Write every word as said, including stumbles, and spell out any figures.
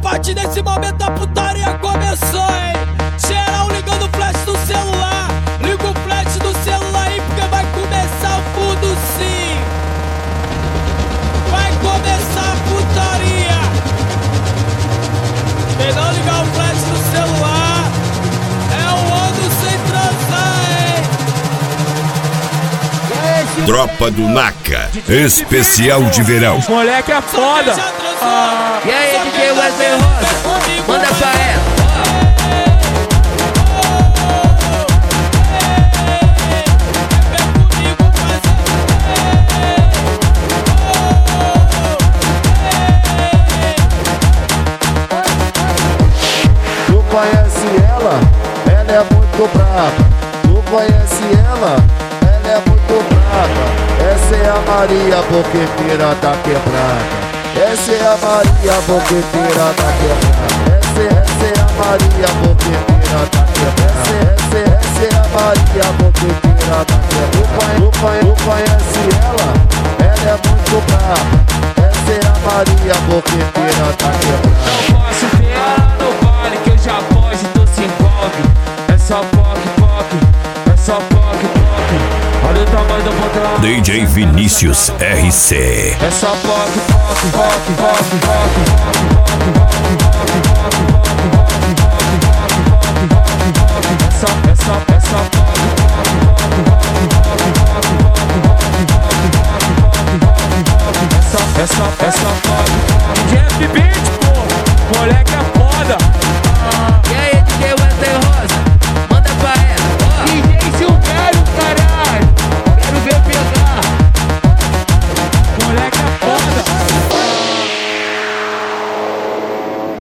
partir desse momento a putaria começou, hein? Geral ligando o flash do celular. Liga o flash do celular aí porque vai começar o fundo sim. Vai começar a putaria. Quem não ligar o flash do celular é o ano sem transar, hein? Tropa do Naka, especial de verão. Moleque é foda. Ah, e aí, D J Wesley Rosa, manda pra ela. Tu conhece ela? Ela é muito brava. Tu conhece ela? Ela é muito brava. Essa é a Maria Boqueteira da Quebrada. Essa é a Maria Boqueteira da Quebrada. Essa, essa é a Maria Boqueteira da Quebrada. Essa, essa é a Maria Boqueteira da Quebrada. Tu, tu, tu conhece ela? Ela é muito brava. Essa é a Maria Boqueteira da Quebrada. Não posso ver ela no baile que eu já foge, tu se envolve. É só poc, poc, é só poc, poc. Olha o tamanho do botão. D J Vinícius R C. É só poc, poc, poc, poc, poc, poc, é só, é só, é só poc, poc, poc, poc, poc, é só, é só, é só poc.